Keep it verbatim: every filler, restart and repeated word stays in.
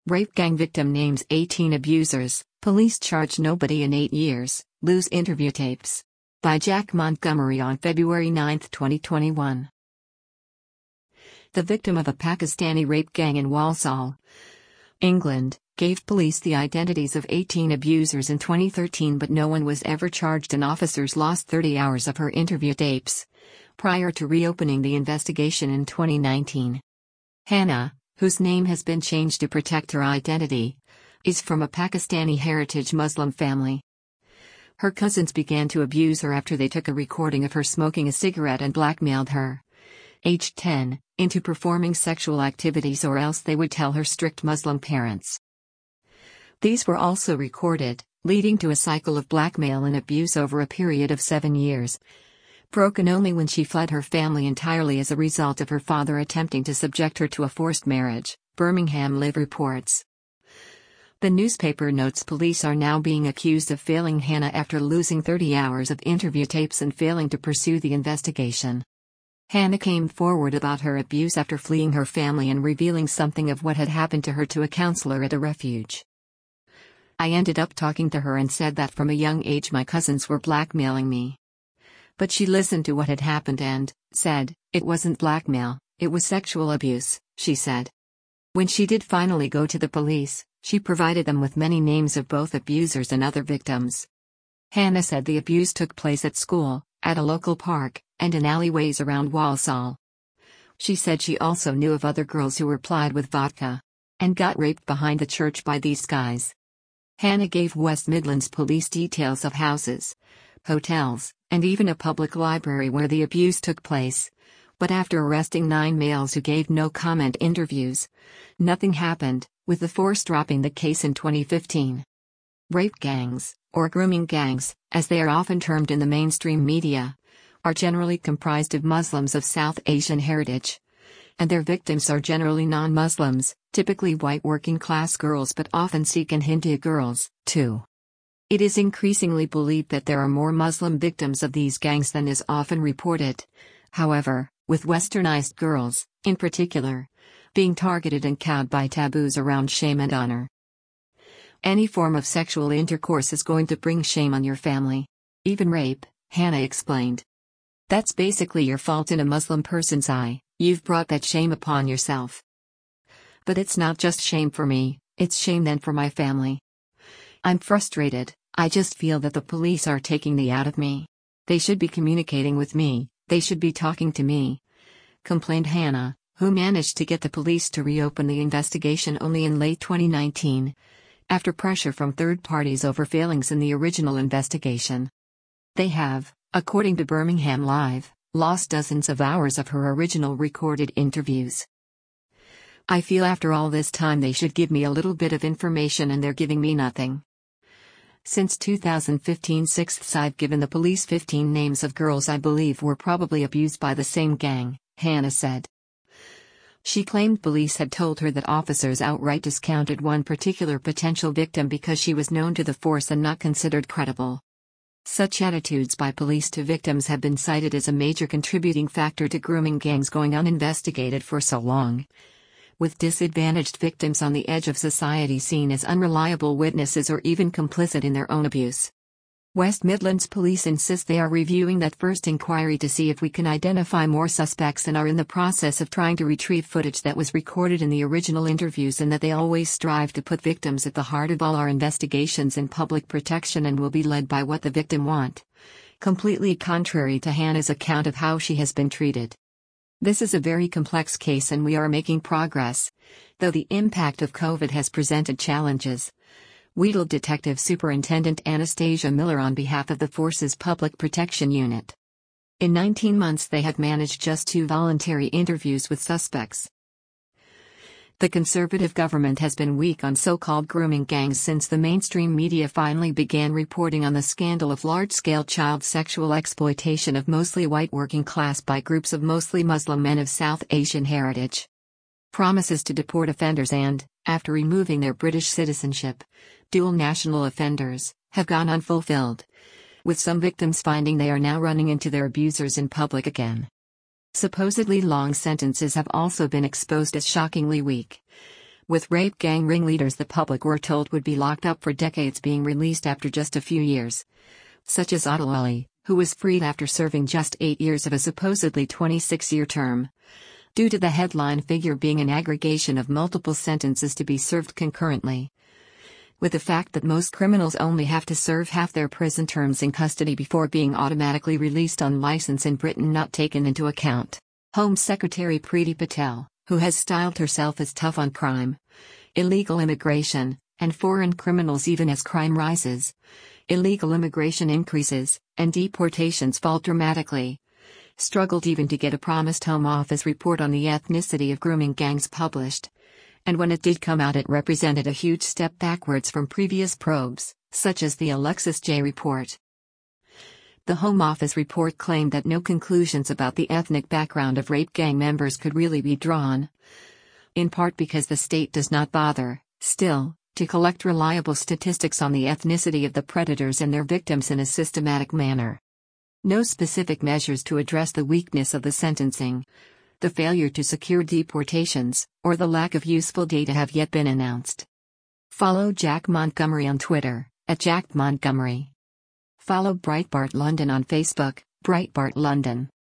Rape gang victim names eighteen abusers, police charge nobody in eight years, lose interview tapes. By Jack Montgomery on February ninth, twenty twenty-one. The victim of a Pakistani rape gang in Walsall, England, gave police the identities of eighteen abusers in twenty thirteen, but no one was ever charged and officers lost thirty hours of her interview tapes prior to reopening the investigation in twenty nineteen. Hannah, whose name has been changed to protect her identity, is from a Pakistani heritage Muslim family. Her cousins began to abuse her after they took a recording of her smoking a cigarette and blackmailed her, aged ten, into performing sexual activities, or else they would tell her strict Muslim parents. These were also recorded, leading to a cycle of blackmail and abuse over a period of seven years, broken only when she fled her family entirely as a result of her father attempting to subject her to a forced marriage, Birmingham Live reports. The newspaper notes police are now being accused of failing Hannah after losing thirty hours of interview tapes and failing to pursue the investigation. Hannah came forward about her abuse after fleeing her family and revealing something of what had happened to her to a counselor at a refuge. "I ended up talking to her and said that from a young age my cousins were blackmailing me. But she listened to what had happened and said, it wasn't blackmail, it was sexual abuse," she said. When she did finally go to the police, she provided them with many names of both abusers and other victims. Hannah said the abuse took place at school, at a local park, and in alleyways around Walsall. She said she also knew of other girls who were plied with vodka and got raped behind the church by these guys. Hannah gave West Midlands Police details of houses, hotels, and even a public library where the abuse took place. But after arresting nine males who gave no comment interviews, nothing happened, with the force dropping the case in twenty fifteen. Rape gangs, or grooming gangs, as they are often termed in the mainstream media, are generally comprised of Muslims of South Asian heritage. And their victims are generally non-Muslims, typically white working-class girls, but often Sikh and Hindu girls, too. It is increasingly believed that there are more Muslim victims of these gangs than is often reported. However, with westernized girls, in particular, being targeted and cowed by taboos around shame and honor. Any form of sexual intercourse is going to bring shame on your family. Even rape, Hannah explained. That's basically your fault in a Muslim person's eye, you've brought that shame upon yourself. But it's not just shame for me, it's shame then for my family. I'm frustrated, I just feel that the police are taking the out of me. They should be communicating with me, they should be talking to me, complained Hannah, who managed to get the police to reopen the investigation only in late twenty nineteen, after pressure from third parties over failings in the original investigation. They have, according to Birmingham Live, lost dozens of hours of her original recorded interviews. I feel after all this time they should give me a little bit of information and they're giving me nothing. Since two thousand fifteen sixths I've given the police fifteen names of girls I believe were probably abused by the same gang, Hannah said. She claimed police had told her that officers outright discounted one particular potential victim because she was known to the force and not considered credible. Such attitudes by police to victims have been cited as a major contributing factor to grooming gangs going uninvestigated for so long, with disadvantaged victims on the edge of society seen as unreliable witnesses or even complicit in their own abuse. West Midlands Police insist they are reviewing that first inquiry to see if we can identify more suspects and are in the process of trying to retrieve footage that was recorded in the original interviews, and that they always strive to put victims at the heart of all our investigations and public protection and will be led by what the victim want. Completely contrary to Hannah's account of how she has been treated. This is a very complex case and we are making progress, though the impact of COVID has presented challenges. Wheatled Detective Superintendent Anastasia Miller on behalf of the Force's Public Protection Unit. In nineteen months they have managed just two voluntary interviews with suspects. The Conservative government has been weak on so-called grooming gangs since the mainstream media finally began reporting on the scandal of large-scale child sexual exploitation of mostly white working class by groups of mostly Muslim men of South Asian heritage. Promises to deport offenders and, after removing their British citizenship, dual national offenders, have gone unfulfilled, with some victims finding they are now running into their abusers in public again. Supposedly long sentences have also been exposed as shockingly weak, with rape gang ringleaders the public were told would be locked up for decades being released after just a few years. Such as Adil Ali, who was freed after serving just eight years of a supposedly twenty-six-year term. Due to the headline figure being an aggregation of multiple sentences to be served concurrently. With the fact that most criminals only have to serve half their prison terms in custody before being automatically released on license in Britain not taken into account. Home Secretary Priti Patel, who has styled herself as tough on crime, illegal immigration, and foreign criminals even as crime rises, illegal immigration increases, and deportations fall dramatically, struggled even to get a promised Home Office report on the ethnicity of grooming gangs published. And when it did come out, it represented a huge step backwards from previous probes, such as the Alexis J report. The Home Office report claimed that no conclusions about the ethnic background of rape gang members could really be drawn, in part because the state does not bother, still, to collect reliable statistics on the ethnicity of the predators and their victims in a systematic manner. No specific measures to address the weakness of the sentencing, the failure to secure deportations, or the lack of useful data have yet been announced. Follow Jack Montgomery on Twitter, at Jack Montgomery. Follow Breitbart London on Facebook, Breitbart London.